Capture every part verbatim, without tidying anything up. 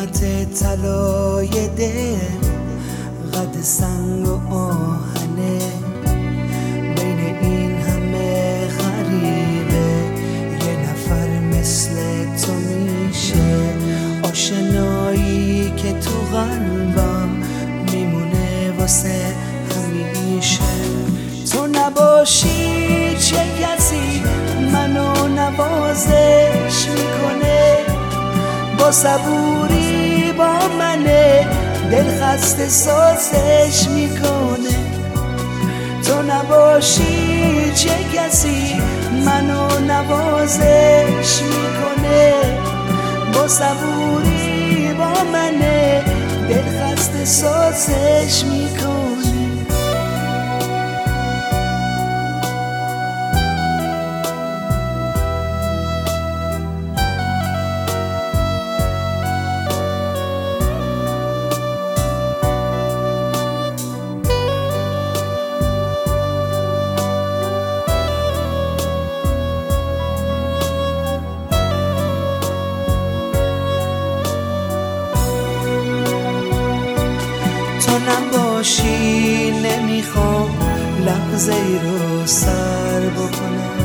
قیمت طلای دل قد سنگ و آهنه، بین این همه غریبه یه نفر مثل تو میشه. آشنایی که تو قلبم میمونه واسه همیشه. تو نباشی چه کسی منو نوازش میکنه، با صبوری با منه دل خسته سازش میکنه. تو نباشی چه کسی منو نوازش میکنه، با صبوری با منه دل خسته سازش میکنه. تو نباشی نمیخوام لحظه ای رو سر بکنم،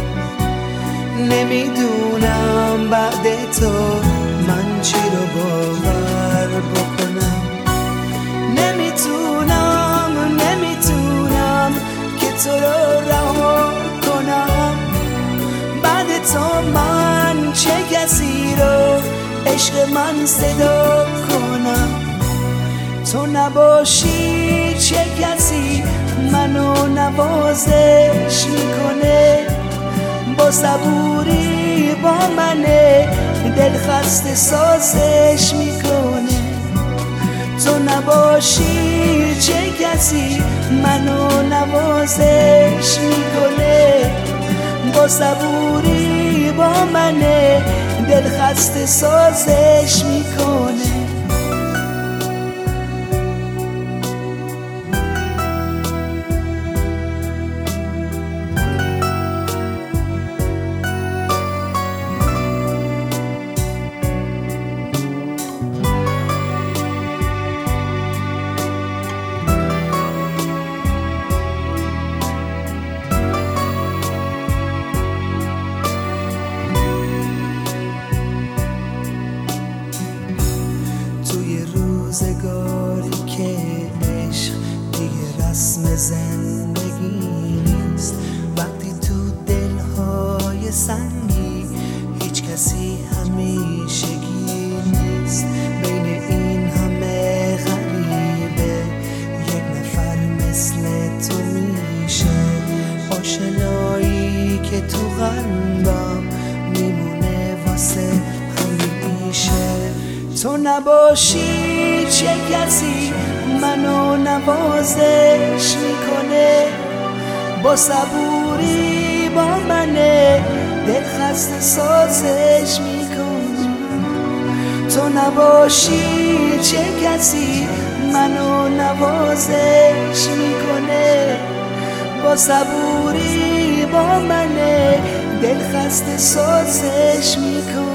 نمیدونم بعد تو من چی رو باور بکنم. نمیتونم نمیتونم که تو رو رها کنم، بعد تو من چه کسی رو عشق من صدا کنم. تو نباشی چه کسی منو نوازش میکنه، با صبوری با منه دل خسته سازش میکنه. تو نباشی چه کسی منو نوازش میکنه، با صبوری با منه دل خسته سازش میکنه. روزگاری که عشق دیگه رسم زندگی نیست، وقتی تو دلهای سنگی هیچ کسی همیشگی نیست. بین این همه غریبه یک نفر مثل تو میشه. آشنایی که تو قلبم میمونه واسه همیشه. تو نباشی چه کسی منو نوازش میکنه، با صبوری با منه دل خسته سازش میکنه. تو نباشی چه کسی منو نوازش میکنه، با صبوری با منه دل خسته سازش میکنه.